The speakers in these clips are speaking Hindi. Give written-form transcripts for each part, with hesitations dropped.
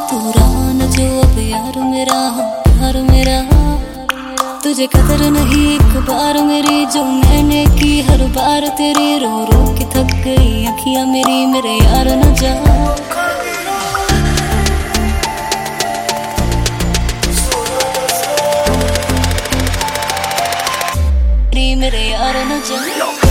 तू रहा न जो अब यार मेरा, प्यार मेरा। तुझे कदर नहीं एक बार मेरी जो मैंने की, हर बार तेरी रो रो के थक गई अखियां मेरी, मेरे यार न जा। मेरे यार न जा।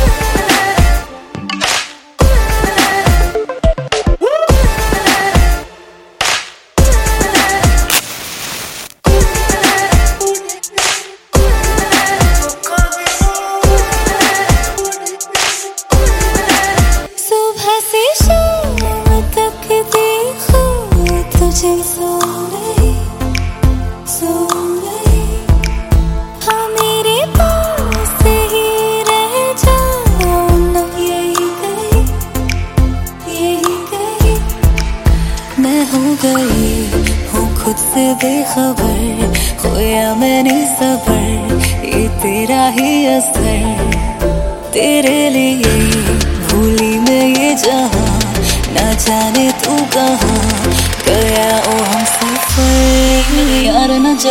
सुबह से शाम तक देखो तुझे सो रही, सो रही। हाँ मेरे पास ही रह जाओ ना, यही गई, यही गई। मैं हो गई हूँ खुद से बेखबर, खोया मैंने सबर, ये तेरा ही असर। तेरे लिए भूली मैं ये जहां, ना जाने तू कहाँ गया ओ हम सफर। मेरे यार न जा।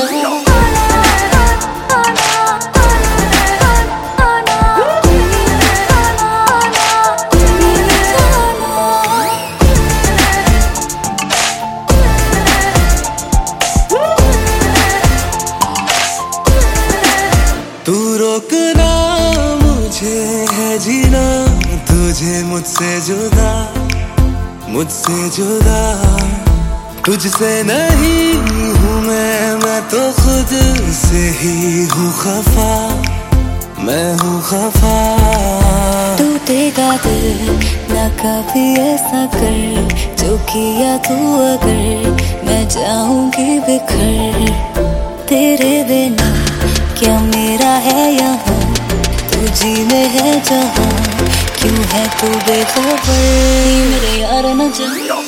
तू रोकना मुझे है जीना, तुझे मुझसे जुदा, मुझसे जुदा। तुझसे नहीं हूँ मैं तो खुद से ही हूँ खफा, मैं हूँ खफा। टूटेगा दिल ना कभी ऐसा कर, जो किया तू अगर, मैं जाऊंगी बिखर। तेरे बिना क्या मेरा है यहाँ, तुझी में है जहाँ, क्यों है तू बेखबर। मेरे यार न जा।